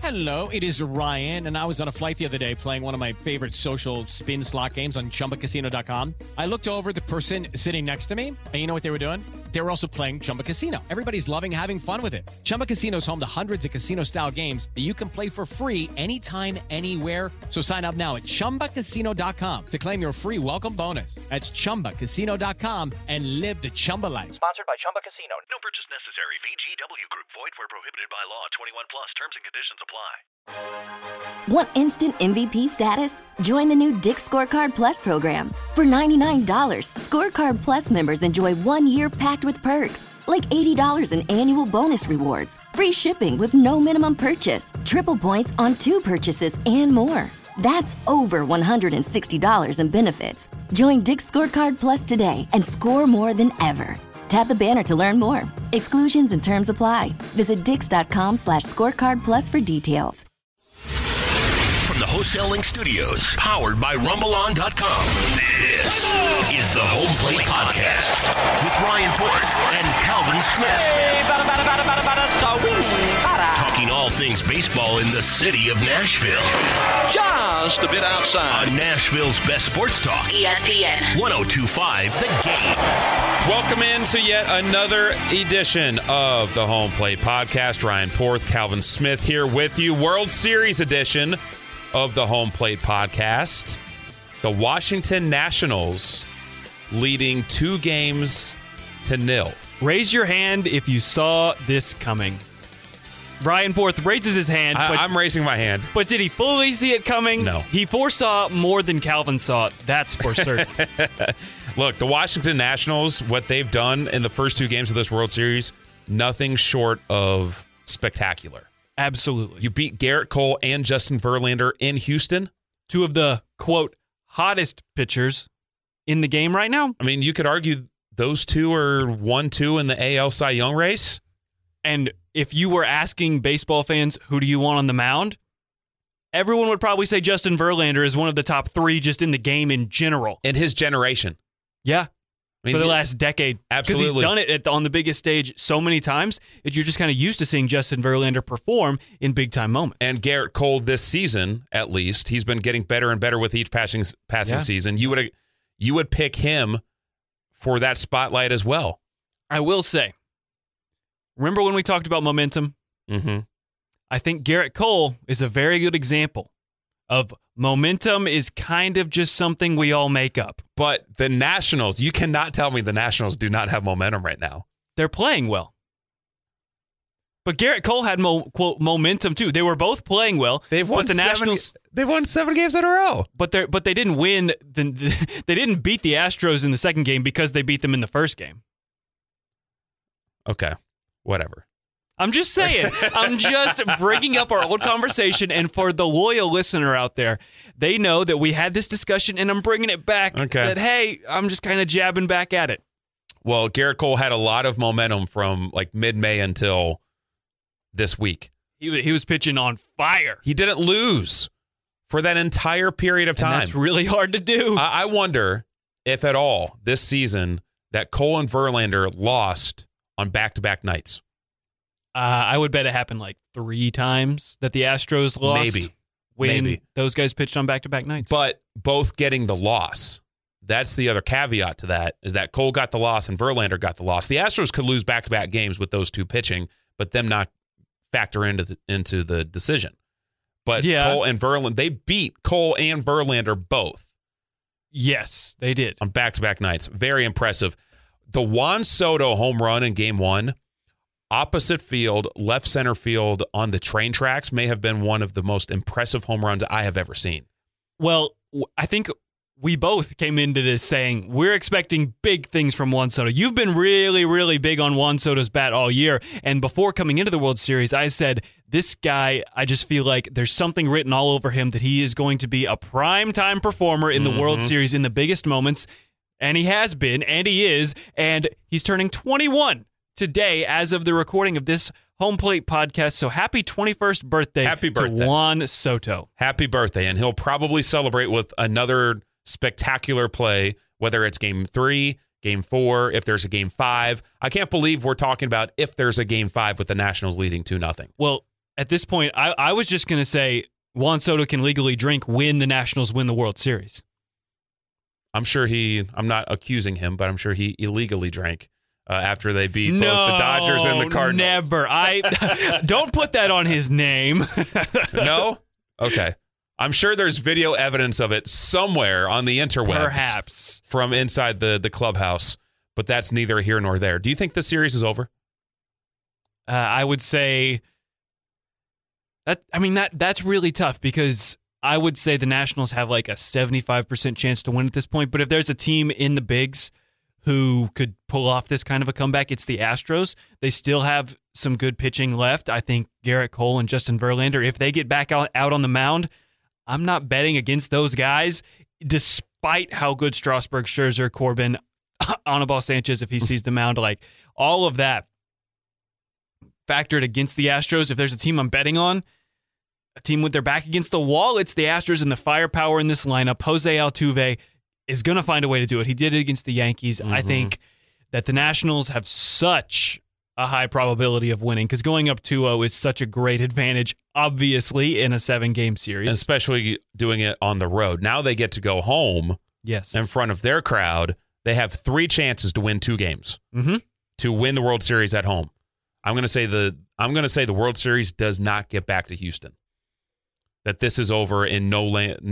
Hello, it is Ryan, and I was on a flight the other day playing one of my favorite social spin slot games on ChumbaCasino.com. I looked over at the person sitting next to me, and you know what they were doing? They were also playing Chumba Casino. Everybody's loving having fun with it. Chumba Casino is home to hundreds of casino-style games that you can play for free anytime, anywhere. So sign up now at ChumbaCasino.com to claim your free welcome bonus. That's ChumbaCasino.com and live the Chumba life. Sponsored by Chumba Casino. No purchase necessary. VGW Group. Void where prohibited by law. 21 plus. Terms and conditions apply. Want instant MVP status? Join the new Dick's Scorecard Plus program. For $99, Scorecard Plus members enjoy 1 year packed with perks, like $80 in annual bonus rewards, free shipping with no minimum purchase, triple points on 2 purchases, and more. That's over $160 in benefits. Join Dick's Scorecard Plus today and score more than ever. Tap the banner to learn more. Exclusions and terms apply. Visit dix.com/scorecardplus for details. From the Wholesaling Studios, powered by RumbleOn.com, this is the Home Plate Podcast with Ryan Porth and Calvin Smith. Talking all things baseball in the city of Nashville. Just a bit outside. On Nashville's best sports talk. ESPN 102.5 The Game. Welcome into yet another edition of the Home Plate Podcast. Ryan Porth, Calvin Smith here with you. World Series edition of the Home Plate Podcast. The Washington Nationals leading 2-0. Raise your hand if you saw this coming. Ryan Porth raises his hand. I'm raising my hand. But did he fully see it coming? No. He foresaw more than Calvin saw it. That's for certain. Look, the Washington Nationals, what they've done in the first 2 games of this World Series, nothing short of spectacular. Absolutely. You beat Garrett Cole and Justin Verlander in Houston. 2 of the, quote, hottest pitchers in the game right now. I mean, you could argue those 2 are 1-2 in the AL Cy Young race. And if you were asking baseball fans, who do you want on the mound? Everyone would probably say Justin Verlander is one of the top 3 just in the game in general. In his generation. Yeah. I mean, for the last decade. Absolutely. Because he's done it on the biggest stage so many times that you're just kind of used to seeing Justin Verlander perform in big-time moments. And Garrett Cole this season, at least, he's been getting better and better with each passing season. You would pick him for that spotlight as well. I will say, remember when we talked about momentum? Mm-hmm. I think Garrett Cole is a very good example of momentum is kind of just something we all make up. But the Nationals, you cannot tell me the Nationals do not have momentum right now. They're playing well. But Garrett Cole had quote momentum too. They were both playing well. They've won They've won 7 games in a row. But they didn't win. They didn't beat the Astros in the second game because they beat them in the first game. Okay, whatever. I'm just saying. I'm just bringing up our old conversation, and for the loyal listener out there, they know that we had this discussion, and I'm bringing it back. Okay. That, hey, I'm just kind of jabbing back at it. Well, Garrett Cole had a lot of momentum from like mid-May until this week. He was pitching on fire. He didn't lose for that entire period of time. And that's really hard to do. I wonder if at all this season that Cole and Verlander lost on back-to-back nights. I would bet it happened like 3 times that the Astros lost. Maybe. Those guys pitched on back-to-back nights. But both getting the loss. That's the other caveat to that, is that Cole got the loss and Verlander got the loss. The Astros could lose back-to-back games with those 2 pitching, but them not factor into the decision. But yeah. Cole and Verlander, they beat Cole and Verlander both. Yes, they did. On back-to-back nights. Very impressive. The Juan Soto home run in Game 1, opposite field, left center field on the train tracks, may have been one of the most impressive home runs I have ever seen. Well, I think we both came into this saying we're expecting big things from Juan Soto. You've been really, really big on Juan Soto's bat all year. And before coming into the World Series, I said, this guy, I just feel like there's something written all over him that he is going to be a primetime performer in the World Series in the biggest moments. And he has been, and he is, and he's turning 21 today as of the recording of this Home Plate Podcast. So happy 21st birthday, to Juan Soto. Happy birthday. And he'll probably celebrate with another spectacular play, whether it's Game 3, Game 4, if there's a Game 5. I can't believe we're talking about if there's a Game 5 with the Nationals leading 2-0. Well, at this point, I was just going to say Juan Soto can legally drink when the Nationals win the World Series. I'm not accusing him, but I'm sure he illegally drank after they beat both the Dodgers and the Cardinals. Never. Don't put that on his name. No? Okay. I'm sure there's video evidence of it somewhere on the interwebs. Perhaps. From inside the clubhouse, but that's neither here nor there. Do you think the series is over? I would say that's really tough because I would say the Nationals have like a 75% chance to win at this point. But if there's a team in the bigs who could pull off this kind of a comeback, it's the Astros. They still have some good pitching left. I think Garrett Cole and Justin Verlander, if they get back out on the mound, I'm not betting against those guys, despite how good Strasburg, Scherzer, Corbin, Anibal Sanchez, if he sees the mound, like all of that factored against the Astros. If there's a team I'm betting on, a team with their back against the wall, it's the Astros and the firepower in this lineup. Jose Altuve is going to find a way to do it. He did it against the Yankees. I think that the Nationals have such a high probability of winning because going up 2-0 is such a great advantage, obviously, in a 7-game series. Especially doing it on the road. Now they get to go home in front of their crowd. They have 3 chances to win 2 games to win the World Series at home. I'm going to say the World Series does not get back to Houston. That this is over in no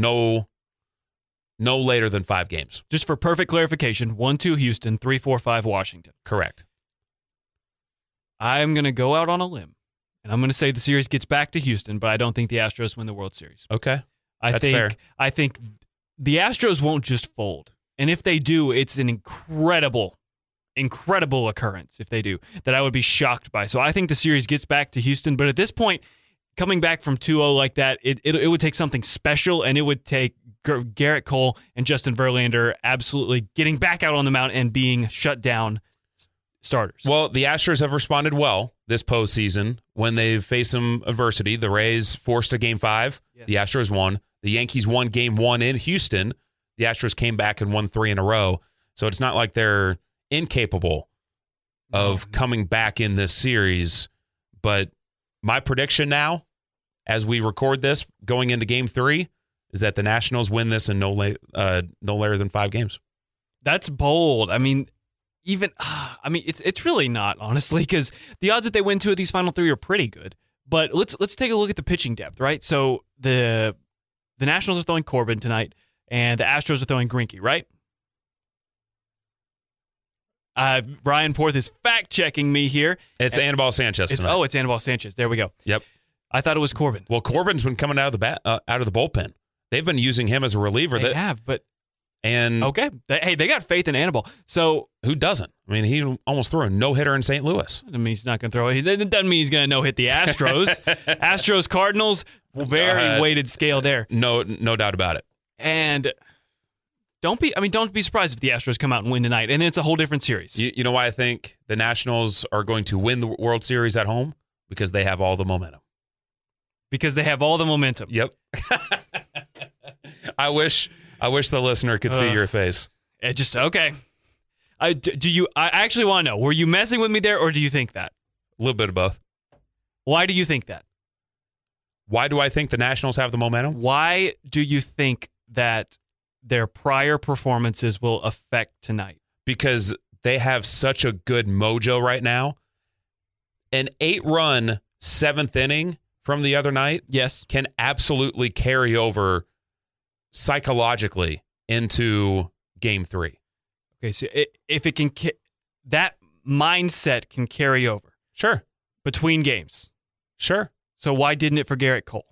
later than 5 games. Just for perfect clarification, 1-2 Houston, 3-4-5 Washington. Correct. I'm going to go out on a limb, and I'm going to say the series gets back to Houston, but I don't think the Astros win the World Series. Okay. That's fair. I think the Astros won't just fold. And if they do, it's an incredible occurrence if they do, that I would be shocked by. So I think the series gets back to Houston, but at this point, coming back from 2-0 like that, it would take something special, and it would take Garrett Cole and Justin Verlander absolutely getting back out on the mound and being shut down starters. Well, the Astros have responded well this postseason when they've faced some adversity. The Rays forced a Game 5. Yes. The Astros won. The Yankees won Game 1 in Houston. The Astros came back and won 3 in a row. So it's not like they're incapable of coming back in this series. But my prediction now, as we record this, going into Game 3, is that the Nationals win this in no later than 5 games. That's bold. I mean, it's really not, honestly, because the odds that they win 2 of these final 3 are pretty good. But let's take a look at the pitching depth, right? So the Nationals are throwing Corbin tonight, and the Astros are throwing Greinke, right? Ryan Porth is fact-checking me here. It's Anibal Sanchez tonight. It's Anibal Sanchez. There we go. Yep. I thought it was Corbin. Well, Corbin's been coming out of the bullpen. They've been using him as a reliever. They have, but... And okay. They got faith in Anibal. So who doesn't? I mean, he almost threw a no-hitter in St. Louis. I mean, he's not going to throw it. That doesn't mean he's going to no-hit the Astros. Astros, Cardinals, very weighted scale there. No doubt about it. And don't be surprised if the Astros come out and win tonight, and then it's a whole different series. You know why I think the Nationals are going to win the World Series at home? Because they have all the momentum. Yep. I wish the listener could see your face. Okay. I actually want to know, were you messing with me there, or do you think that? A little bit of both. Why do you think that? Why do I think the Nationals have the momentum? Why do you think that their prior performances will affect tonight? Because they have such a good mojo right now. An 8-run 7th inning from the other night can absolutely carry over psychologically into Game 3. Okay, so if it can, that mindset can carry over. Sure. Between games. Sure. So why didn't it for Garrett Cole?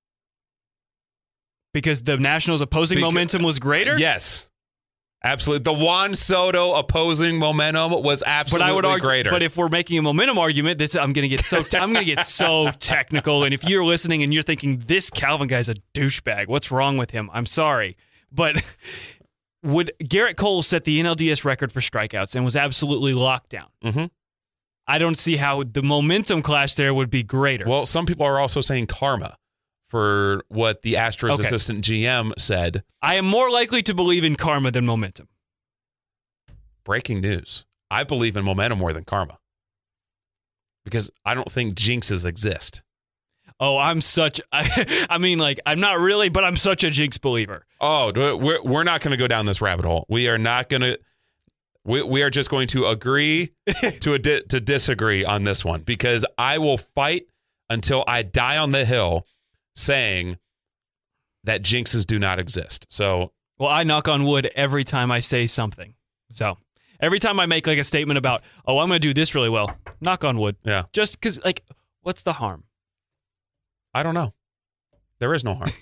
Because the Nationals' opposing momentum was greater? Yes. Absolutely. The Juan Soto opposing momentum was absolutely greater. But if we're making a momentum argument, I'm going to get so technical. And if you're listening and you're thinking this Calvin guy's a douchebag, what's wrong with him? I'm sorry, but would Garrett Cole set the NLDS record for strikeouts and was absolutely locked down? Mm-hmm. I don't see how the momentum clash there would be greater. Well, some people are also saying karma for what the Astros assistant GM said. I am more likely to believe in karma than momentum. Breaking news. I believe in momentum more than karma. Because I don't think jinxes exist. Oh, I'm not really, but I'm such a jinx believer. Oh, we're not going to go down this rabbit hole. We are not going to. We are just going to agree to disagree on this one, because I will fight until I die on the hill saying that jinxes do not exist. So, well, I knock on wood every time I say something. So every time I make like a statement about, oh, I'm going to do this really well, knock on wood. Yeah. Just because, like, what's the harm? I don't know. There is no harm.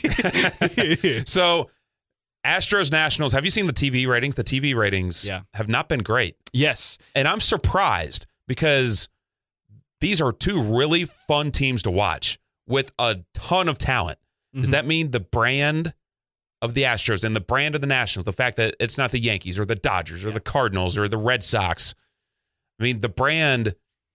So, Astros Nationals, have you seen the TV ratings? The TV ratings have not been great. Yes. And I'm surprised, because these are two really fun teams to watch with a ton of talent. Mm-hmm. Does that mean the brand of the Astros and the brand of the Nationals, the fact that it's not the Yankees or the Dodgers or the Cardinals or the Red Sox, I mean, the brand,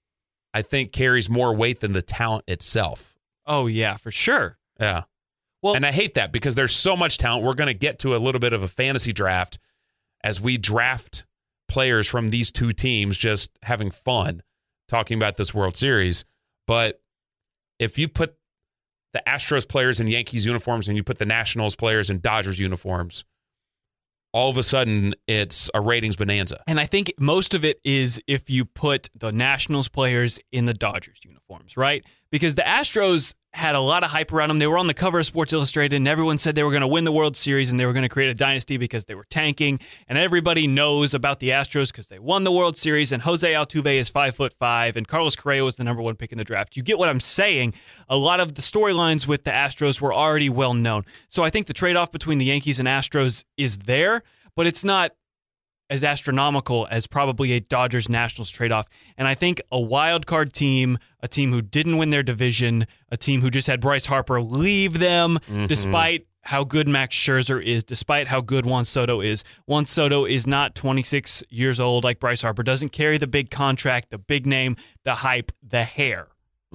I think, carries more weight than the talent itself. Oh, yeah, for sure. Yeah. Well, and I hate that, because there's so much talent. We're going to get to a little bit of a fantasy draft as we draft players from these two teams, just having fun talking about this World Series. But if you put the Astros players in Yankees uniforms and you put the Nationals players in Dodgers uniforms, all of a sudden it's a ratings bonanza. And I think most of it is if you put the Nationals players in the Dodgers uniforms, right? Because the Astros had a lot of hype around them. They were on the cover of Sports Illustrated, and everyone said they were going to win the World Series and they were going to create a dynasty because they were tanking. And everybody knows about the Astros because they won the World Series, and Jose Altuve is 5'5", and Carlos Correa was the number one pick in the draft. You get what I'm saying? A lot of the storylines with the Astros were already well known. So I think the trade-off between the Yankees and Astros is there, but it's not as astronomical as probably a Dodgers-Nationals trade-off. And I think a wild card team, a team who didn't win their division, a team who just had Bryce Harper leave them, despite how good Max Scherzer is, despite how good Juan Soto is. Juan Soto is not 26 years old like Bryce Harper, doesn't carry the big contract, the big name, the hype, the hair.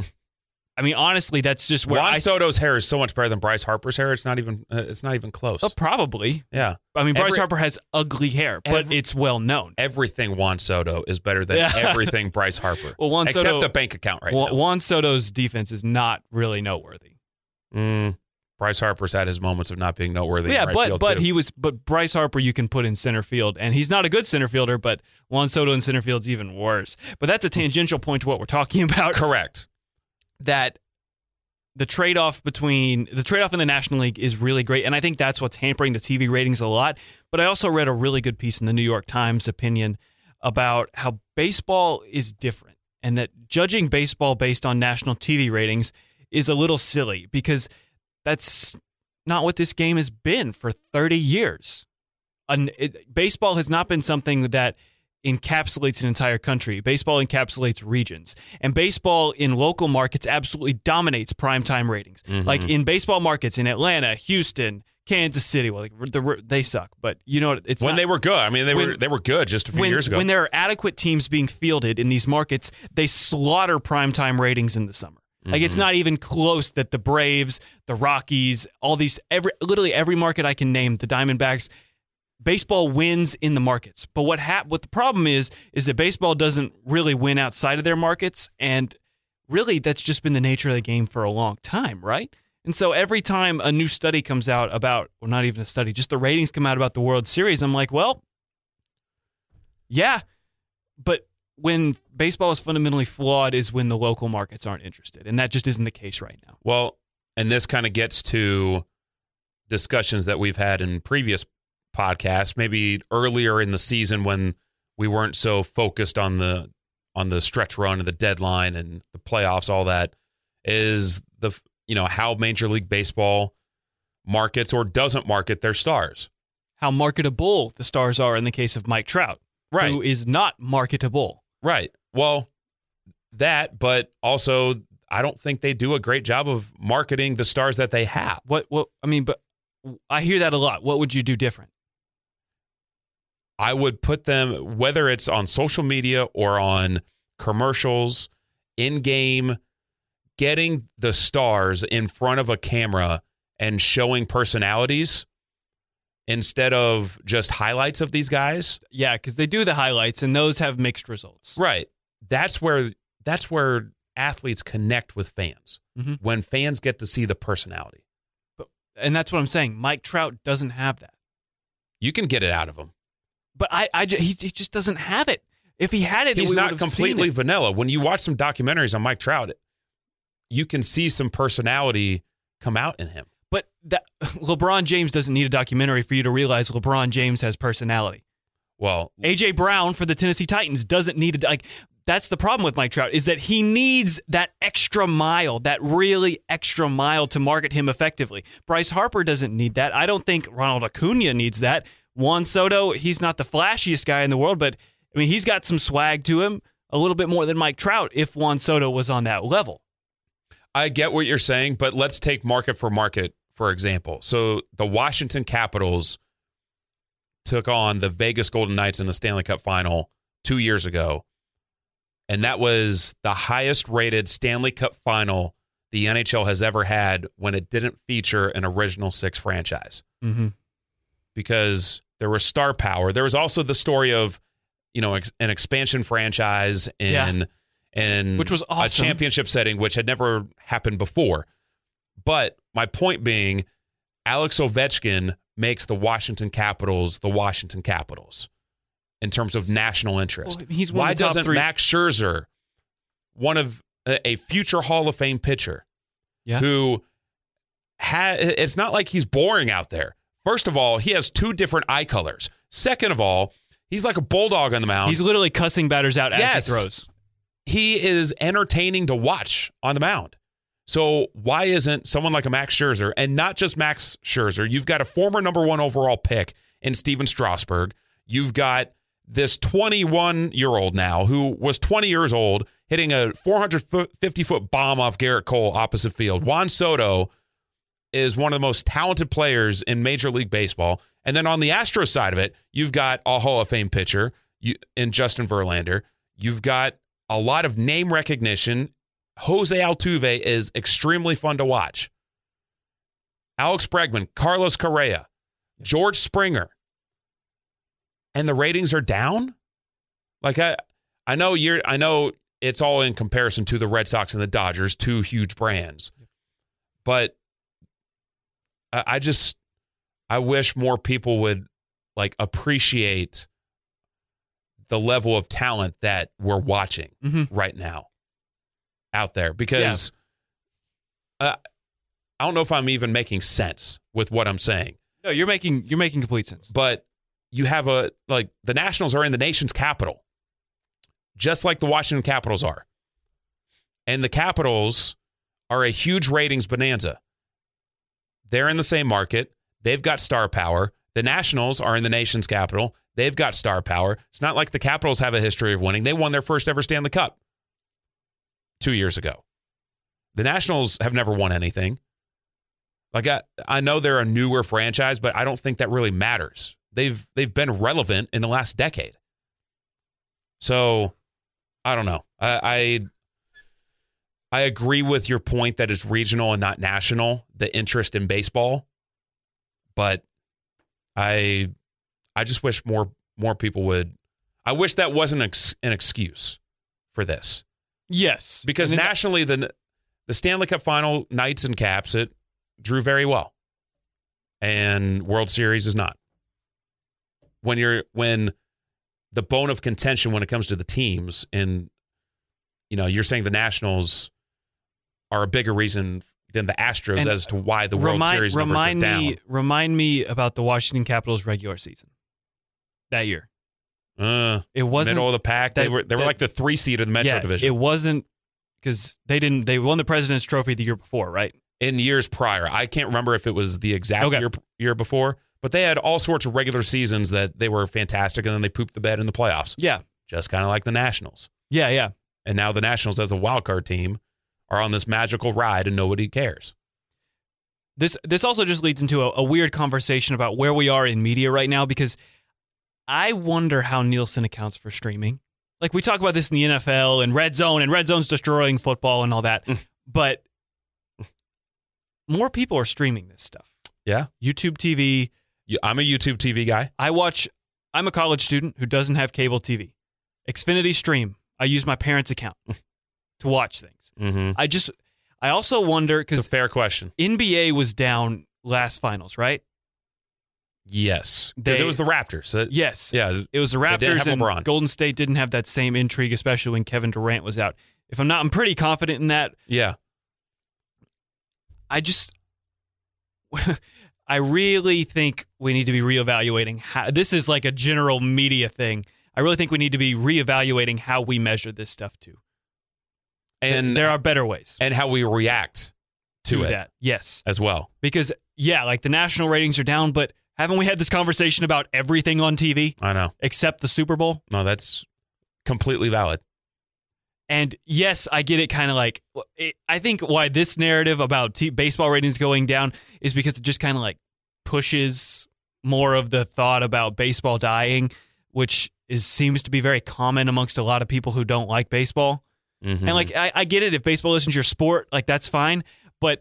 I mean, honestly, that's just where Juan Soto's hair is so much better than Bryce Harper's hair. It's not even close. Oh, probably. Yeah. I mean, Bryce Harper has ugly hair, but it's well known. Everything Juan Soto is better than everything Bryce Harper. Well, except the bank account now. Juan Soto's defense is not really noteworthy. Bryce Harper's had his moments of not being noteworthy. Yeah, in right field too. But Bryce Harper you can put in center field, and he's not a good center fielder, but Juan Soto in center field's even worse. But that's a tangential point to what we're talking about. Correct. That the trade-off in the National League is really great, and I think that's what's hampering the TV ratings a lot. But I also read a really good piece in the New York Times opinion about how baseball is different, and that judging baseball based on national TV ratings is a little silly, because that's not what this game has been for 30 years. Baseball has not been something that encapsulates an entire country. Baseball encapsulates regions. And baseball in local markets absolutely dominates primetime ratings. Like in baseball markets in Atlanta, Houston, Kansas City, well, they suck. But you know, it's when they were good. I mean, they were good just a few years ago. When there are adequate teams being fielded in these markets, they slaughter primetime ratings in the summer. Like, it's not even close that the Braves, the Rockies, all these, literally every market I can name, the Diamondbacks, baseball wins in the markets. But what the problem is that baseball doesn't really win outside of their markets, and really that's just been the nature of the game for a long time, right? And so every time a new study comes out about, well, not even a study, just the ratings come out about the World Series, I'm like, well, yeah, but when baseball is fundamentally flawed is when the local markets aren't interested, and that just isn't the case right now. Well, and this kind of gets to discussions that we've had in previous podcasts, maybe earlier in the season when we weren't so focused on the stretch run and the deadline and the playoffs, all that, is how Major League Baseball markets or doesn't market their stars. How marketable the stars are in the case of Mike Trout, right, who is not marketable. Right. Well, but also I don't think they do a great job of marketing the stars that they have. But I hear that a lot. What would you do different? I would put them, whether it's on social media or on commercials, in-game, getting the stars in front of a camera and showing personalities instead of just highlights of these guys. Yeah, because they do the highlights, and those have mixed results. Right. That's where athletes connect with fans, when fans get to see the personality. And that's what I'm saying. Mike Trout doesn't have that. You can get it out of him. But he just doesn't have it. If he had it, he's not completely seen it. vanilla. When you watch some documentaries on Mike Trout, you can see some personality come out in him. But LeBron James doesn't need a documentary for you to realize LeBron James has personality. Well, A.J. Brown for the Tennessee Titans doesn't need that's the problem with Mike Trout, is that he needs that extra mile, that really extra mile to market him effectively. Bryce Harper doesn't need that. I don't think Ronald Acuna needs that. Juan Soto, he's not the flashiest guy in the world, but I mean, he's got some swag to him, a little bit more than Mike Trout if Juan Soto was on that level. I get what you're saying, but let's take market, for example. So the Washington Capitals took on the Vegas Golden Knights in the Stanley Cup Final 2 years ago, and that was the highest-rated Stanley Cup Final the NHL has ever had when it didn't feature an Original Six franchise. Mm-hmm. Because there was star power. There was also the story of, an expansion franchise in which was awesome. A championship setting, which had never happened before. But my point being, Alex Ovechkin makes the Washington Capitals the Washington Capitals in terms of national interest. Well, he's one Why of the top doesn't three. Max Scherzer, one of a future Hall of Fame pitcher, who it's not like he's boring out there. First of all, he has 2 different eye colors. Second of all, he's like a bulldog on the mound. He's literally cussing batters out as he throws. He is entertaining to watch on the mound. So why isn't someone like a Max Scherzer, and not just Max Scherzer, you've got a former number 1 overall pick in Steven Strasburg. You've got this 21-year-old now who was 20 years old hitting a 450-foot bomb off Garrett Cole opposite field. Juan Soto is one of the most talented players in Major League Baseball. And then on the Astros side of it, you've got a Hall of Fame pitcher in Justin Verlander. You've got a lot of name recognition. Jose Altuve is extremely fun to watch. Alex Bregman, Carlos Correa, George Springer. And the ratings are down? Like I know it's all in comparison to the Red Sox and the Dodgers, 2 huge brands. But I wish more people would appreciate the level of talent that we're watching right now out there, because I don't know if I'm even making sense with what I'm saying. No, you're making complete sense. But you have the Nationals are in the nation's capital, just like the Washington Capitals are. And the Capitals are a huge ratings bonanza. They're in the same market. They've got star power. The Nationals are in the nation's capital. They've got star power. It's not like the Capitals have a history of winning. They won their first ever Stanley Cup 2 years ago. The Nationals have never won anything. I know they're a newer franchise, but I don't think that really matters. They've been relevant in the last decade. So, I don't know. I agree with your point that it's regional and not national, the interest in baseball. But I just wish more people would. I wish that wasn't an excuse for this. Yes. Because nationally, the Stanley Cup Final, Knights and Caps, it drew very well. And World Series is not. When the bone of contention when it comes to the teams, and you're saying the Nationals are a bigger reason than the Astros as to why the World Series numbers are down. Remind me about the Washington Capitals regular season that year. It wasn't middle of the pack. They were like the 3 seed of the Metro Division. It wasn't, because they won the President's Trophy the year before, right? In years prior. I can't remember if it was the exact year before, but they had all sorts of regular seasons that they were fantastic, and then they pooped the bed in the playoffs. Yeah. Just kind of like the Nationals. Yeah. And now the Nationals, as a wild card team, are on this magical ride and nobody cares. This also just leads into a weird conversation about where we are in media right now, because I wonder how Nielsen accounts for streaming. Like, we talk about this in the NFL and Red Zone's destroying football and all that, but more people are streaming this stuff. Yeah. YouTube TV. I'm a YouTube TV guy. I'm a college student who doesn't have cable TV. Xfinity Stream. I use my parents' account. to watch things. Mm-hmm. I also wonder, It's because a fair question. NBA was down last finals, right? Yes, because it was the Raptors. Yes. Yeah, It was the they didn't Raptors, have and LeBron. Golden State didn't have that same intrigue, especially when Kevin Durant was out. I'm pretty confident in that. Yeah. I really think we need to be reevaluating how, this is like a general media thing. I really think we need to be reevaluating how we measure this stuff too. And there are better ways. And how we react to it that. Yes. as well. Because, yeah, like the national ratings are down, but haven't we had this conversation about everything on TV I know. except the Super Bowl? No, that's completely valid. And yes, I get it kind of like, I think why this narrative about baseball ratings going down is because it just kind of like pushes more of the thought about baseball dying, which seems to be very common amongst a lot of people who don't like baseball. Mm-hmm. And like, I get it. If baseball isn't your sport, like that's fine. But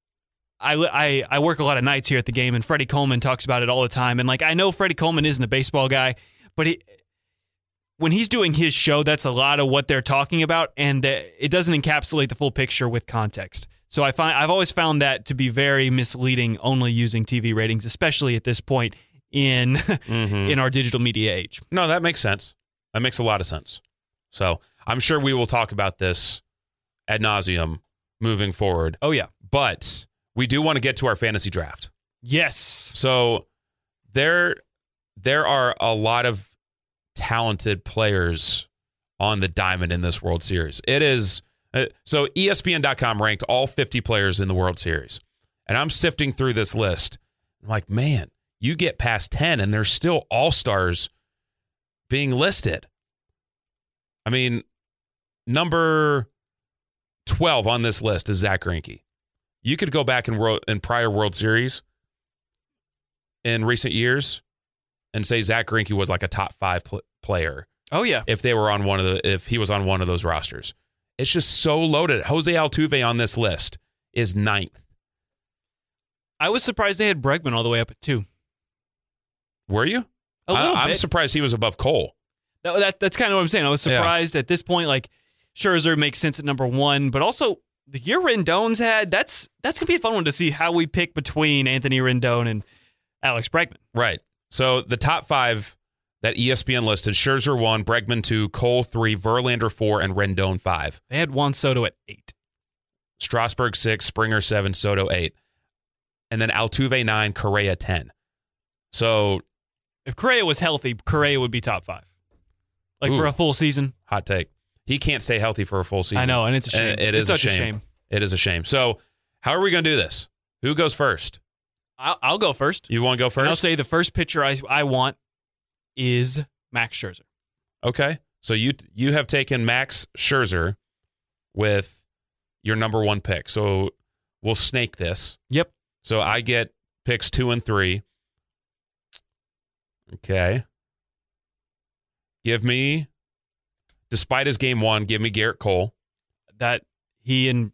I work a lot of nights here at the game, and Freddie Coleman talks about it all the time. And like, I know Freddie Coleman isn't a baseball guy, but when he's doing his show, that's a lot of what they're talking about, and it doesn't encapsulate the full picture with context. So I've always found that to be very misleading, only using TV ratings, especially at this point in in our digital media age. No, that makes sense. That makes a lot of sense. So I'm sure we will talk about this ad nauseum moving forward. Oh, yeah. But we do want to get to our fantasy draft. Yes. So there are a lot of talented players on the diamond in this World Series. It is so ESPN.com ranked all 50 players in the World Series. And I'm sifting through this list. I'm like, man, you get past 10 and there's still all-stars being listed. I mean, number 12 on this list is Zach Greinke. You could go back in prior World Series in recent years and say Zach Greinke was like a top 5 player. Oh yeah. If he was on one of those rosters. It's just so loaded. Jose Altuve on this list is 9th. I was surprised they had Bregman all the way up at 2. Were you? I'm surprised he was above Cole. That's kind of what I'm saying. I was surprised at this point. Like Scherzer makes sense at number 1, but also the year Rendon's had, that's gonna be a fun one to see how we pick between Anthony Rendon and Alex Bregman. Right. So the top 5 that ESPN listed: Scherzer 1, Bregman 2, Cole 3, Verlander 4, and Rendon 5. They had Juan Soto at 8. Strasburg 6, Springer 7, Soto 8. And then Altuve 9, Correa 10. So if Correa was healthy, Correa would be top 5. Like for a full season. Hot take. He can't stay healthy for a full season. I know, and it's a shame. It's such a shame. It is a shame. So how are we going to do this? Who goes first? I'll go first. You want to go first? And I'll say the first pitcher I want is Max Scherzer. Okay. So you have taken Max Scherzer with your number 1 pick. So we'll snake this. Yep. So I get picks 2 and 3. Okay. Give me, despite his game 1, give me Garrett Cole. And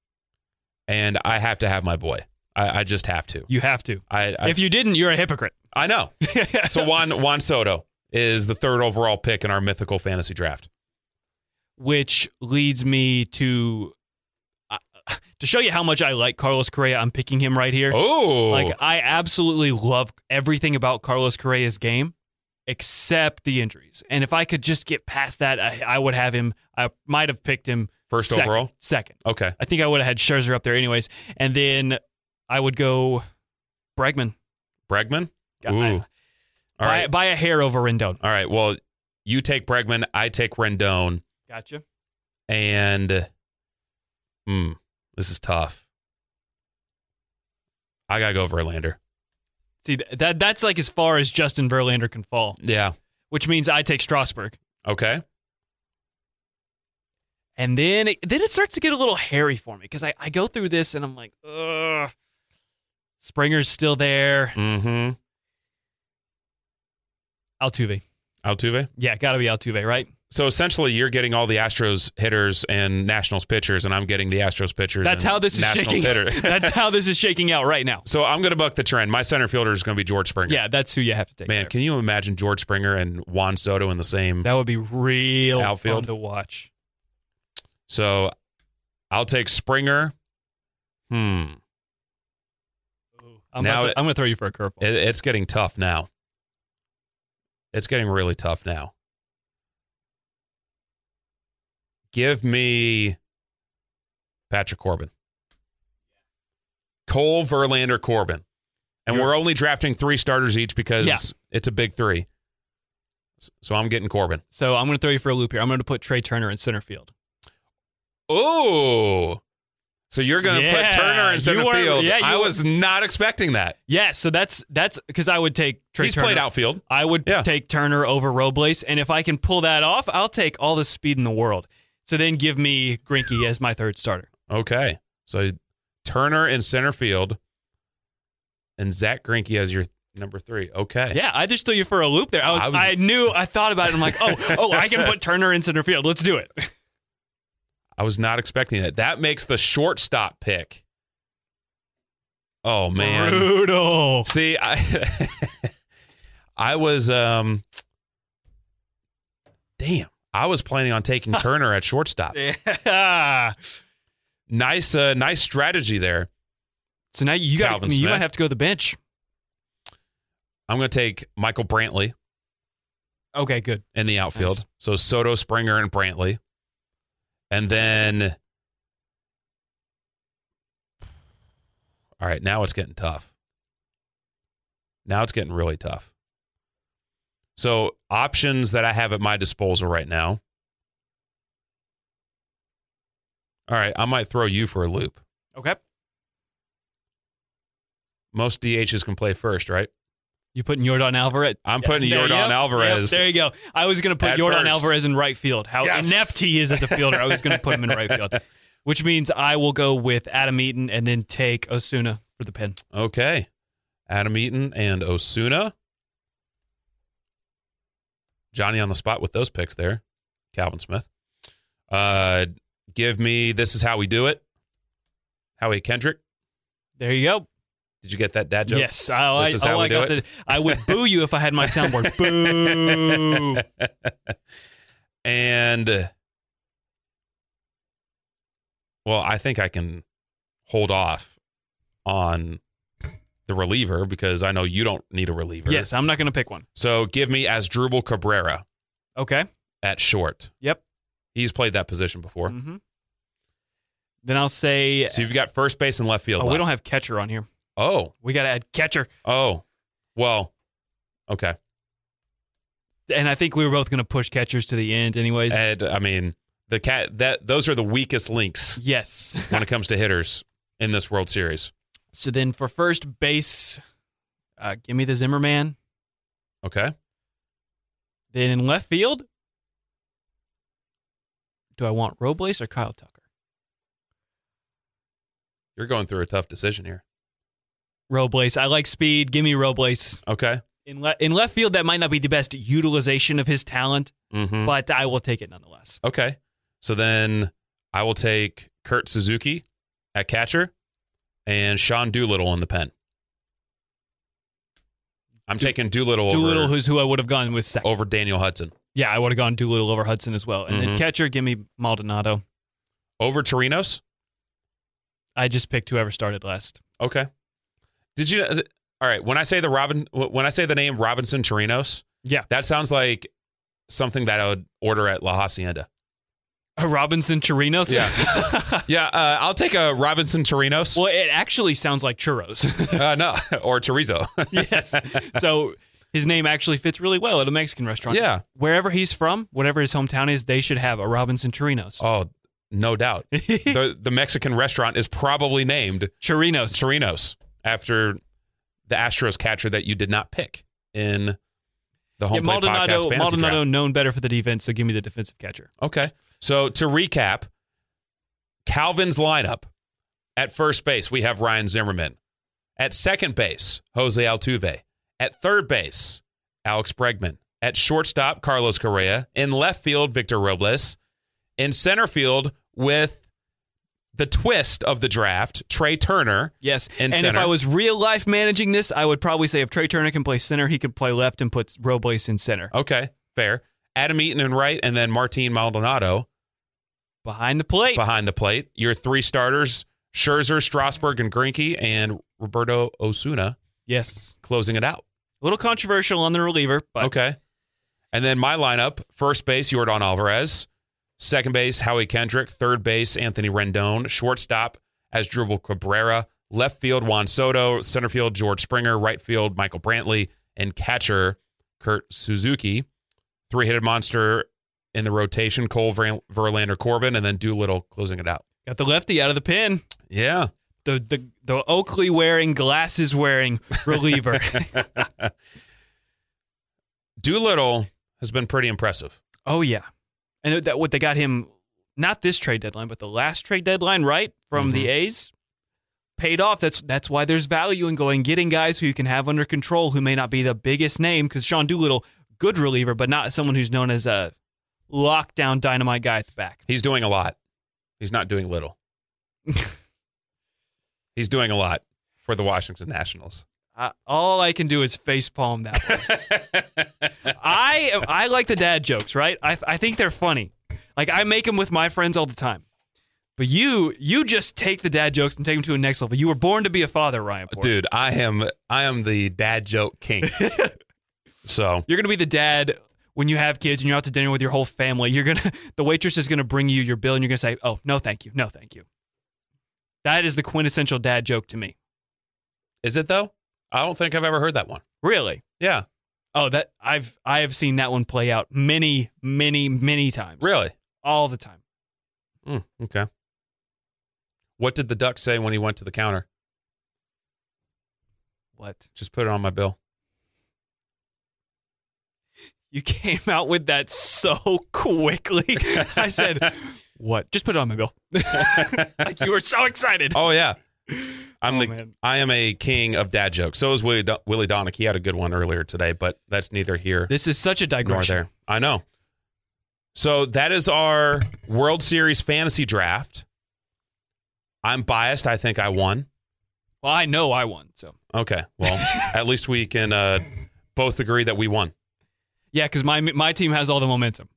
I have to have my boy. I just have to. You have to. If you didn't, you're a hypocrite. I know. So Juan Soto is the 3rd overall pick in our mythical fantasy draft. Which leads me to show you how much I like Carlos Correa. I'm picking him right here. Oh. Like, I absolutely love everything about Carlos Correa's game except the injuries. And if I could just get past that, I would have him. I might have picked him first second, overall? Second. Okay. I think I would have had Scherzer up there anyways. And then I would go Bregman. Bregman? Ooh. By a hair over Rendon. All right. Well, you take Bregman. I take Rendon. Gotcha. And this is tough. I got to go Verlander. See, that's like as far as Justin Verlander can fall. Yeah. Which means I take Strasburg. Okay. And then it starts to get a little hairy for me because I go through this and I'm like, ugh. Springer's still there. Mm-hmm. Altuve? Yeah, got to be Altuve, right? So essentially, you're getting all the Astros hitters and Nationals pitchers, and I'm getting the Astros pitchers. That's how this is shaking. That's how this is shaking out right now. So I'm going to buck the trend. My center fielder is going to be George Springer. Yeah, that's who you have to take. Man, there. Can you imagine George Springer and Juan Soto in the same? That would be real outfield fun to watch. So I'll take Springer. I'm going to throw you for a curveball. It's getting tough now. It's getting really tough now. Give me Patrick Corbin. Cole, Verlander, Corbin. And we're only drafting 3 starters each because it's a big 3. So I'm getting Corbin. So I'm going to throw you for a loop here. I'm going to put Trey Turner in center field. Oh, so you're going to put Turner in center field. Yeah, I was not expecting that. Yeah, so that's because I would take Trey He's Turner. played outfield. I would take Turner over Robles, and if I can pull that off, I'll take all the speed in the world. So then give me Greinke as my third starter. Okay, so Turner in center field and Zach Greinke as your number 3. Okay. Yeah, I just threw you for a loop there. I thought about it. I'm like, oh, I can put Turner in center field. Let's do it. I was not expecting it. That makes the shortstop pick. Oh, man. Brutal. See, I was, damn, I was planning on taking Turner at shortstop. Yeah. Nice strategy there. So now you might have to go to the bench. I'm going to take Michael Brantley. Okay, good. In the outfield. Nice. So Soto, Springer, and Brantley. And then, all right, now it's getting tough. Now it's getting really tough. So options that I have at my disposal right now. All right, I might throw you for a loop. Okay. Most DHs can play first, right? You putting Yordan Alvarez? I'm putting Yordan Alvarez. There you go. I was going to put Yordan first. Alvarez in right field. How inept he is as a fielder. I was going to put him in right field, which means I will go with Adam Eaton and then take Osuna for the pin. Okay. Adam Eaton and Osuna. Johnny on the spot with those picks there. Calvin Smith. Give me This Is How We Do It. Howie Kendrick. There you go. Did you get that dad joke? Yes. I would boo you if I had my soundboard. Boo. And, well, I think I can hold off on the reliever because I know you don't need a reliever. Yes, I'm not going to pick one. So give me Asdrubal Cabrera. Okay. At short. Yep. He's played that position before. Mm-hmm. Then I'll say... So you've got first base and left field left. We don't have catcher on here. Oh. We got to add catcher. Oh. Well, okay. And I think we were both going to push catchers to the end anyways. And, I mean, those are the weakest links. Yes. when it comes to hitters in this World Series. So then for first base, give me the Zimmerman. Okay. Then in left field, do I want Robles or Kyle Tucker? You're going through a tough decision here. Robles. I like speed. Give me Robles. Okay. In left field, that might not be the best utilization of his talent, but I will take it nonetheless. Okay. So then I will take Kurt Suzuki at catcher and Sean Doolittle in the pen. I'm taking Doolittle Doolittle, who's who I would have gone with second. Over Daniel Hudson. Yeah, I would have gone Doolittle over Hudson as well. And then catcher, give me Maldonado. Over Torinos? I just picked whoever started last. Okay. Did you? All right. When I say the name Robinson Chirinos, yeah, that sounds like something that I would order at La Hacienda. A Robinson Chirinos? Yeah. Yeah. I'll take a Robinson Chirinos. Well, it actually sounds like churros. No, or chorizo. Yes. So his name actually fits really well at a Mexican restaurant. Yeah. Wherever he's from, whatever his hometown is, they should have a Robinson Chirinos. Oh, no doubt. The Mexican restaurant is probably named Chirinos after the Astros catcher that you did not pick in the Home Plate Podcast fantasy Maldonado draft. known better for the defense, so give me the defensive catcher. Okay. So to recap, Calvin's lineup. At first base, we have Ryan Zimmerman. At second base, Jose Altuve. At third base, Alex Bregman. At shortstop, Carlos Correa. In left field, Victor Robles. In center field, with the twist of the draft, Trey Turner. Yes. And center. If I was real life managing this, I would probably say if Trey Turner can play center, he can play left and put Robles in center. Okay, fair. Adam Eaton in right, and then Martin Maldonado Behind the plate. Behind the plate. Your 3 starters, Scherzer, Strasburg, and Greinke, and Roberto Osuna. Yes. Closing it out. A little controversial on the reliever, but okay. And then my lineup, first base, Yordan Alvarez. Second base, Howie Kendrick. Third base, Anthony Rendon. Shortstop, Asdrubal Cabrera. Left field, Juan Soto. Center field, George Springer. Right field, Michael Brantley. And catcher, Kurt Suzuki. 3-headed monster in the rotation, Cole, Verlander, Corbin, and then Doolittle closing it out. Got the lefty out of the pen. Yeah. The Oakley wearing, glasses wearing reliever. Doolittle has been pretty impressive. Oh, yeah. And what they got him, not this trade deadline, but the last trade deadline, right? From the A's. Paid off. That's why there's value in getting guys who you can have under control who may not be the biggest name, because Sean Doolittle, good reliever, but not someone who's known as a lockdown dynamite guy at the back. He's doing a lot. He's not doing little. He's doing a lot for the Washington Nationals. All I can do is facepalm that one. I like the dad jokes, right? I think they're funny. Like, I make them with my friends all the time. But you just take the dad jokes and take them to a next level. You were born to be a father, Ryan Porter. Dude, I am the dad joke king. So you're gonna be the dad when you have kids and you're out to dinner with your whole family. The waitress is gonna bring you your bill and you're gonna say, "Oh, no, thank you, no, thank you." That is the quintessential dad joke to me. Is it though? I don't think I've ever heard that one. Really? Yeah. Oh, I have seen that one play out many, many, many times. Really? All the time. Okay. What did the duck say when he went to the counter? What? Just put it on my bill. You came out with that so quickly. I said, what? Just put it on my bill. Like, you were so excited. Oh, yeah. Man. I am a king of dad jokes. So is Willie Donick. He had a good one earlier today, but that's neither here This is such a digression. nor there. I know. So that is our World Series fantasy draft. I'm biased. I think I won. Well, I know I won. So Okay. Well, at least we can both agree that we won. yeah, because my team has all the momentum.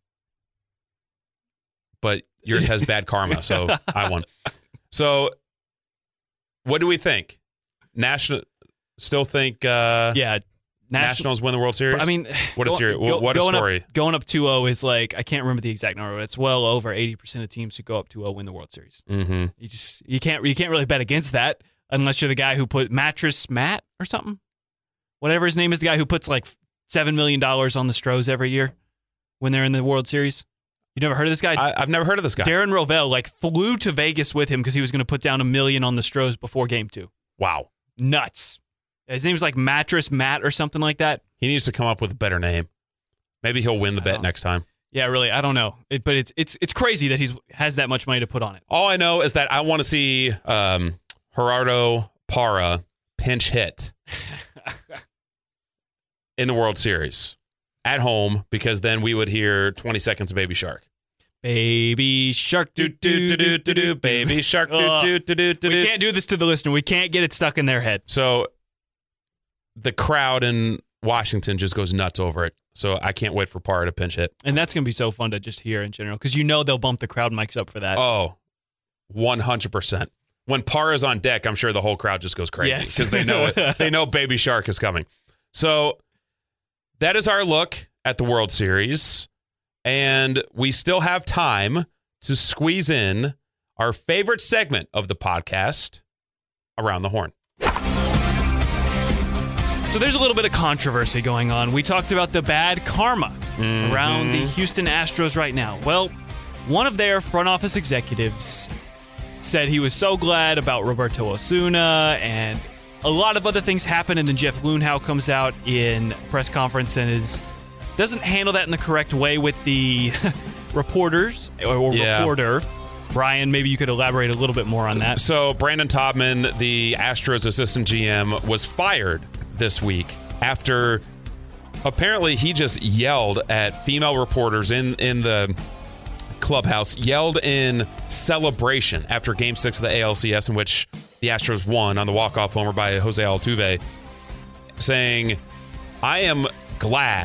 But yours has bad karma, so I won. So what do we think? Still think Yeah. Nationals win the World Series? I mean, what is your story? Going up 2-0 is like, I can't remember the exact number, but it's well over 80% of teams who go up 2-0 win the World Series. Mm-hmm. You can't really bet against that unless you're the guy who put Mattress Matt or something. Whatever his name is, the guy who puts like $7 million on the Stros every year when they're in the World Series. You never heard of this guy? I've never heard of this guy. Darren Rovell flew to Vegas with him because he was going to put down $1 million on the Stros before Game 2. Wow. Nuts. His name's like Mattress Matt or something like that. He needs to come up with a better name. Maybe he'll win the bet next time. Yeah, really. I don't know. But it's crazy that he has that much money to put on it. All I know is that I want to see Gerardo Parra pinch hit in the World Series at home, because then we would hear 20 seconds of Baby Shark. Baby Shark, do do do do do do. Baby Shark, do do do do. We can't do this to the listener. We can't get it stuck in their head. So the crowd in Washington just goes nuts over it. So I can't wait for Parra to pinch hit. And that's going to be so fun to just hear in general, because they'll bump the crowd mics up for that. Oh, 100%. When Parra's on deck, I'm sure the whole crowd just goes crazy because they know it. They know Baby Shark is coming. So that is our look at the World Series. And we still have time to squeeze in our favorite segment of the podcast, Around the Horn. So there's a little bit of controversy going on. We talked about the bad karma around the Houston Astros right now. Well, one of their front office executives said he was so glad about Roberto Osuna, and a lot of other things happen, and then Jeff Luhnow comes out in press conference and doesn't handle that in the correct way with the reporters or reporter. Brian, maybe you could elaborate a little bit more on that. So Brandon Taubman, the Astros assistant GM, was fired this week after apparently he just yelled at female reporters in the clubhouse, yelled in celebration after Game 6 of the ALCS, in which the Astros won on the walk-off homer by Jose Altuve, saying, "I am glad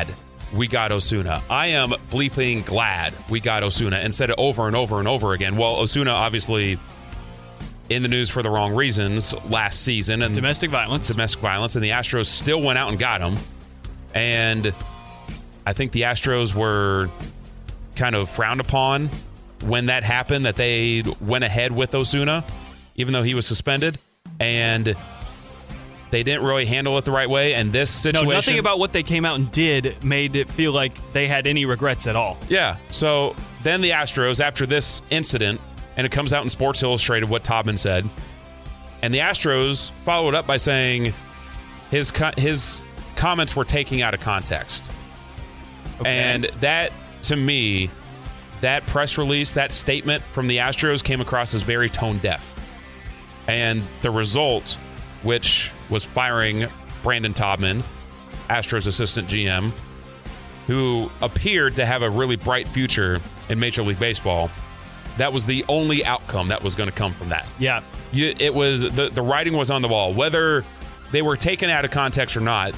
we got Osuna. I am bleeping glad we got Osuna and said it over and over and over again. Well, Osuna obviously in the news for the wrong reasons last season. And domestic violence. And the Astros still went out and got him. And I think the Astros were kind of frowned upon when that happened, that they went ahead with Osuna, even though he was suspended. And they didn't really handle it the right way. And this situation... No, nothing about what they came out and did made it feel like they had any regrets at all. Yeah. So then the Astros, after this incident, and it comes out in Sports Illustrated what Taubman said, and the Astros followed up by saying his comments were taken out of context. Okay. And that, to me, that press release, that statement from the Astros came across as very tone deaf. And the result, which was firing Brandon Taubman, Astros assistant GM, who appeared to have a really bright future in Major League Baseball, that was the only outcome that was going to come from that. Yeah. It was the writing was on the wall. Whether they were taken out of context or not,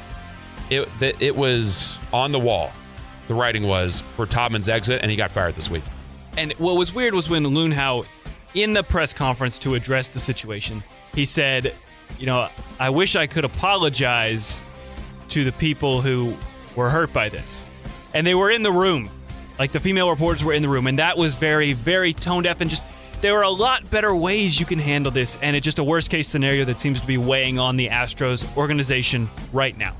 it was on the wall. The writing was for Taubman's exit, and he got fired this week. And what was weird was when Lunhau, in the press conference to address the situation, he said, I wish I could apologize to the people who were hurt by this. And they were in the room. Like, the female reporters were in the room, and that was very, very tone deaf, and just, there are a lot better ways you can handle this, and it's just a worst-case scenario that seems to be weighing on the Astros organization right now.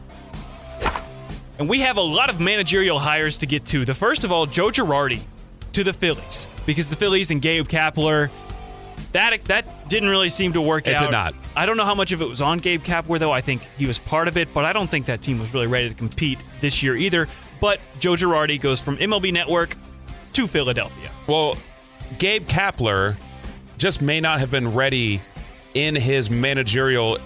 And we have a lot of managerial hires to get to. The first of all, Joe Girardi to the Phillies, because the Phillies and Gabe Kapler, that didn't really seem to work out. It did not. I don't know how much of it was on Gabe Kapler, though. I think he was part of it, but I don't think that team was really ready to compete this year either. But Joe Girardi goes from MLB Network to Philadelphia. Well, Gabe Kapler just may not have been ready in his managerial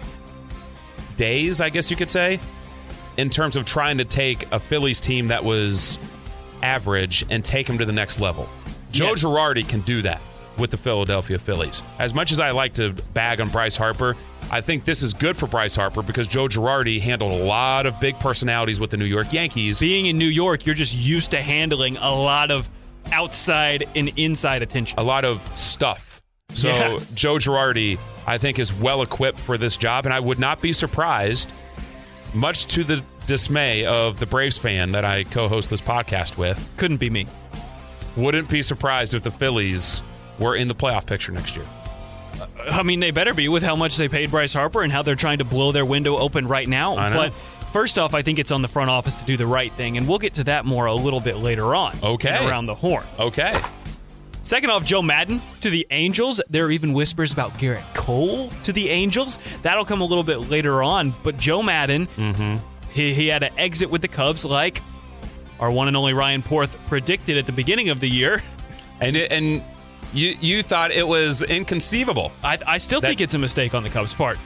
days, I guess you could say, in terms of trying to take a Phillies team that was average and take them to the next level. Joe Girardi can do that with the Philadelphia Phillies. As much as I like to bag on Bryce Harper, I think this is good for Bryce Harper because Joe Girardi handled a lot of big personalities with the New York Yankees. Being in New York, you're just used to handling a lot of outside and inside attention. A lot of stuff. So Joe Girardi, I think, is well equipped for this job, and I would not be surprised, much to the dismay of the Braves fan that I co-host this podcast with. Couldn't be me. Wouldn't be surprised if the Phillies were in the playoff picture next year. I mean, they better be with how much they paid Bryce Harper and how they're trying to blow their window open right now. I know. But first off, I think it's on the front office to do the right thing, and we'll get to that more a little bit later on. Okay. Around the horn. Okay. Second off, Joe Maddon to the Angels. There are even whispers about Garrett Cole to the Angels. That'll come a little bit later on. But Joe Maddon, he had an exit with the Cubs like our one and only Ryan Porth predicted at the beginning of the year. And you thought it was inconceivable. I still think it's a mistake on the Cubs' part.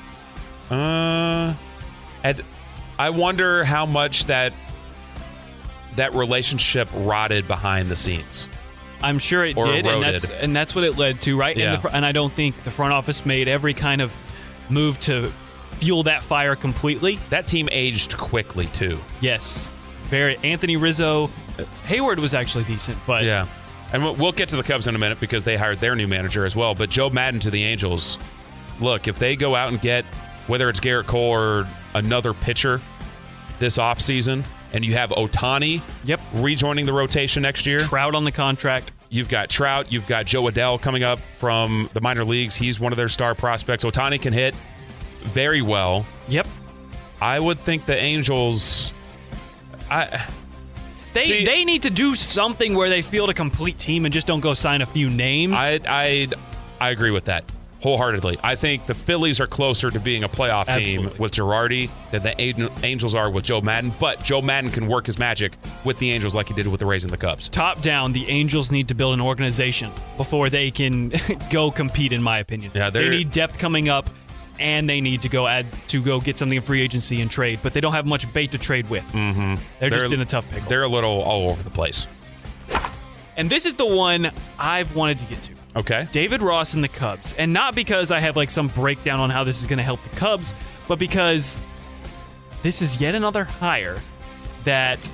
I wonder how much that relationship rotted behind the scenes. I'm sure it did, and that's what it led to, right? Yeah. And I don't think the front office made every kind of move to fuel that fire completely. That team aged quickly, too. Yes. Very. Anthony Rizzo. Hayward was actually decent, but... Yeah. And we'll get to the Cubs in a minute because they hired their new manager as well. But Joe Maddon to the Angels, look, if they go out and get, whether it's Garrett Cole or another pitcher this offseason, and you have Ohtani rejoining the rotation next year. Trout on the contract. You've got Trout. You've got Joe Adell coming up from the minor leagues. He's one of their star prospects. Ohtani can hit very well. Yep. I would think the Angels... They need to do something where they field a complete team and just don't go sign a few names. I agree with that wholeheartedly. I think the Phillies are closer to being a playoff team with Girardi than the Angels are with Joe Maddon. But Joe Maddon can work his magic with the Angels like he did with the Rays and the Cubs. Top down, the Angels need to build an organization before they can go compete, in my opinion. Yeah, they need depth coming up, and they need to go get something in free agency and trade, but they don't have much bait to trade with. Mm-hmm. They're just in a tough pickle. They're a little all over the place. And this is the one I've wanted to get to. Okay. David Ross and the Cubs. And not because I have like some breakdown on how this is going to help the Cubs, but because this is yet another hire that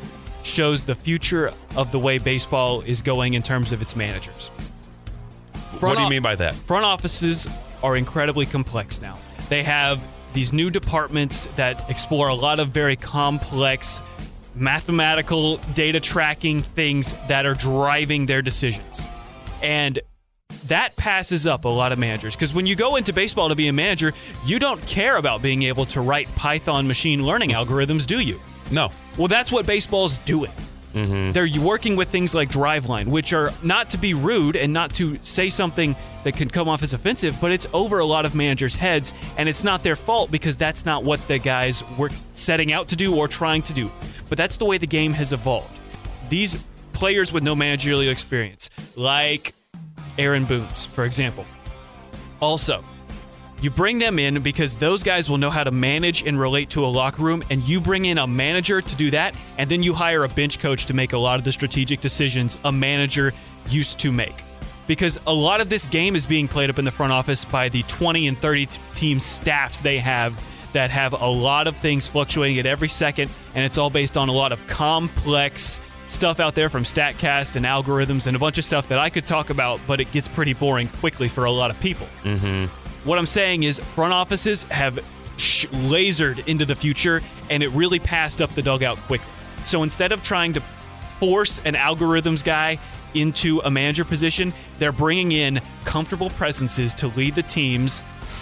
shows the future of the way baseball is going in terms of its managers. What do you mean by that? Front offices are incredibly complex now. They have these new departments that explore a lot of very complex mathematical data tracking things that are driving their decisions. And that passes up a lot of managers, because when you go into baseball to be a manager, you don't care about being able to write Python machine learning algorithms, do you? No. Well, that's what baseball's doing. They're working with things like DriveLine, which are not to be rude and not to say something that can come off as offensive, but it's over a lot of managers' heads, and it's not their fault because that's not what the guys were setting out to do or trying to do. But that's the way the game has evolved. These players with no managerial experience, like Aaron Boone's, for example. Also, you bring them in because those guys will know how to manage and relate to a locker room, and you bring in a manager to do that, and then you hire a bench coach to make a lot of the strategic decisions a manager used to make. Because a lot of this game is being played up in the front office by the 20 and 30 team staffs they have that have a lot of things fluctuating at every second, and it's all based on a lot of complex stuff out there from StatCast and algorithms and a bunch of stuff that I could talk about, but it gets pretty boring quickly for a lot of people. What I'm saying is front offices have lasered into the future, and it really passed up the dugout quickly. So instead of trying to force an algorithms guy into a manager position, they're bringing in comfortable presences to lead the teams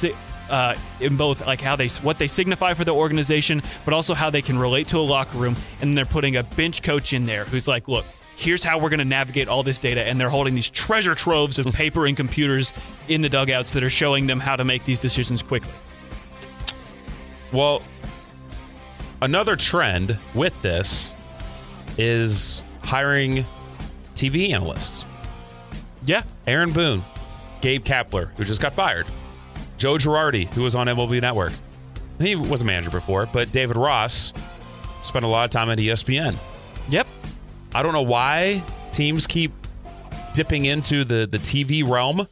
in both like what they signify for the organization, but also how they can relate to a locker room. And then they're putting a bench coach in there who's like, look, here's how we're going to navigate all this data. And they're holding these treasure troves of paper and computers in the dugouts that are showing them how to make these decisions quickly. Well, another trend with this is hiring TV analysts. Yeah. Aaron Boone, Gabe Kapler, who just got fired, Joe Girardi, who was on MLB Network. He was a manager before, but David Ross spent a lot of time at ESPN. Yep. I don't know why teams keep dipping into the TV realm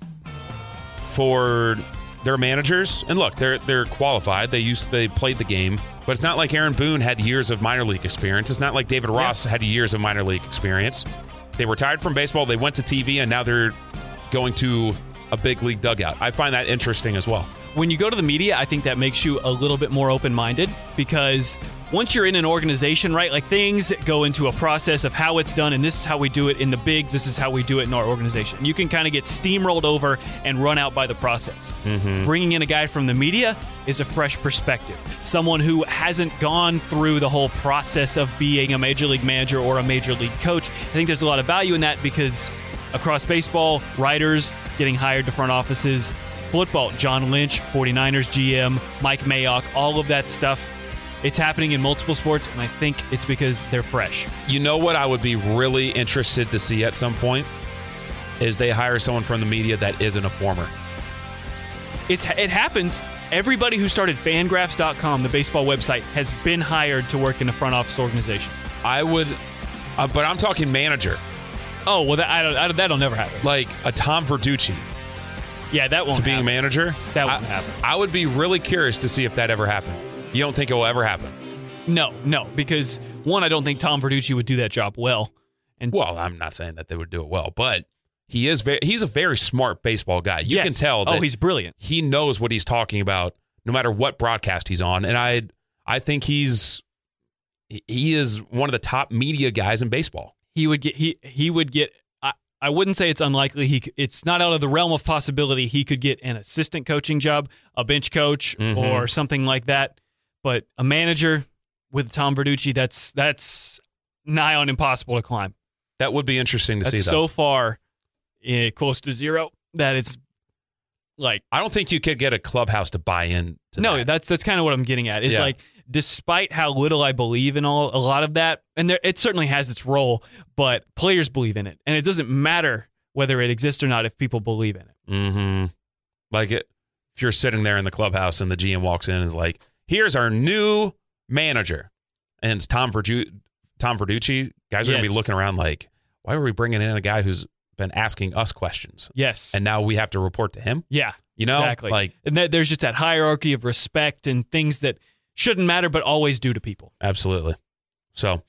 for their managers. And look, they're qualified. They played the game, but it's not like Aaron Boone had years of minor league experience. It's not like David Ross had years of minor league experience. They retired from baseball, they went to TV, and now they're going to a big league dugout. I find that interesting as well. When you go to the media, I think that makes you a little bit more open-minded, because once you're in an organization, right, like things go into a process of how it's done, and this is how we do it in the bigs, this is how we do it in our organization. You can kind of get steamrolled over and run out by the process. Bringing in a guy from the media is a fresh perspective. Someone who hasn't gone through the whole process of being a major league manager or a major league coach. I think there's a lot of value in that, because across baseball, writers getting hired to front offices, football, John Lynch, 49ers GM, Mike Mayock, all of that stuff. It's happening in multiple sports, and I think it's because they're fresh. You know what I would be really interested to see at some point is they hire someone from the media that isn't a former. It happens. Everybody who started Fangraphs.com, the baseball website, has been hired to work in a front office organization. I would, but I'm talking manager. Oh, well, that'll never happen. Like a Tom Verducci. Yeah, that won't to being happen. manager? That won't happen. I would be really curious to see if that ever happened. You don't think it will ever happen? No, because one, I don't think Tom Verducci would do that job well. And well, I'm not saying that they would do it well, but he's a very smart baseball guy. You can tell that he's brilliant. He knows what he's talking about no matter what broadcast he's on. And I think he is one of the top media guys in baseball. He would get I wouldn't say it's unlikely. It's not out of the realm of possibility he could get an assistant coaching job, a bench coach, or something like that. But a manager with Tom Verducci, that's nigh on impossible to climb. That would be interesting to see. That's so far close to zero that it's like, I don't think you could get a clubhouse to buy in to that. That's kind of what I'm getting at. It's like, despite how little I believe in a lot of that, and it certainly has its role, but players believe in it, and it doesn't matter whether it exists or not if people believe in it. Like if you're sitting there in the clubhouse and the GM walks in and is like, "Here's our new manager," and it's Tom Verducci. Guys are going to be looking around like, "Why are we bringing in a guy who's been asking us questions?" Yes, and now we have to report to him. Yeah, you know, exactly. Like, and there's just that hierarchy of respect and things that shouldn't matter but always do to people. Absolutely. So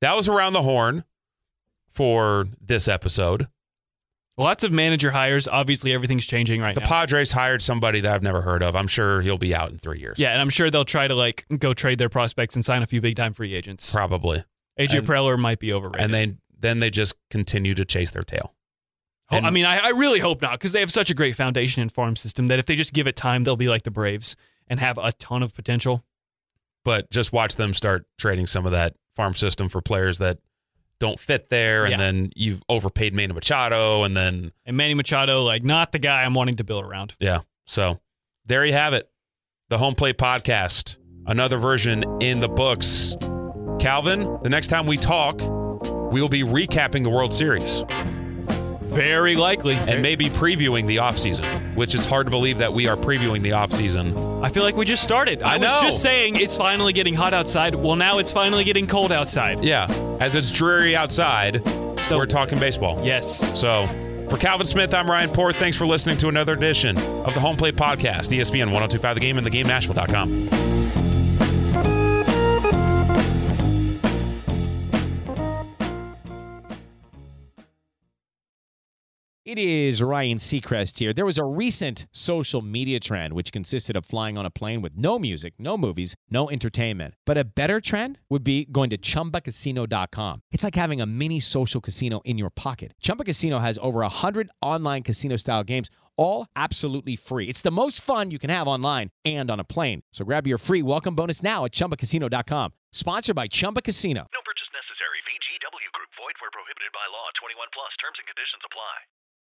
That was around the horn for this episode. Lots of manager hires. Obviously, everything's changing right now. The Padres hired somebody that I've never heard of. I'm sure he'll be out in 3 years. Yeah, and I'm sure they'll try to go trade their prospects and sign a few big-time free agents. Probably. AJ Preller might be overrated. And then they just continue to chase their tail. I mean, I really hope not, because they have such a great foundation and farm system that if they just give it time, they'll be like the Braves and have a ton of potential. But just watch them start trading some of that farm system for players that don't fit there, and then you've overpaid Manny Machado, and Manny Machado, not the guy I'm wanting to build around. Yeah. So there you have it. The Home Plate Podcast. Another version in the books. Calvin, the next time we talk, we will be recapping the World Series. Very likely. And maybe previewing the offseason, which is hard to believe that we are previewing the offseason. I feel like we just started. I was just saying it's finally getting hot outside. Well, now it's finally getting cold outside. Yeah. As it's dreary outside, so we're talking baseball. Yes. So for Calvin Smith, I'm Ryan Porth. Thanks for listening to another edition of the Home Plate Podcast, ESPN 102.5 The Game and TheGameNashville.com. It is Ryan Seacrest here. There was a recent social media trend which consisted of flying on a plane with no music, no movies, no entertainment. But a better trend would be going to ChumbaCasino.com. It's like having a mini social casino in your pocket. Chumba Casino has over 100 online casino-style games, all absolutely free. It's the most fun you can have online and on a plane. So grab your free welcome bonus now at ChumbaCasino.com. Sponsored by Chumba Casino. No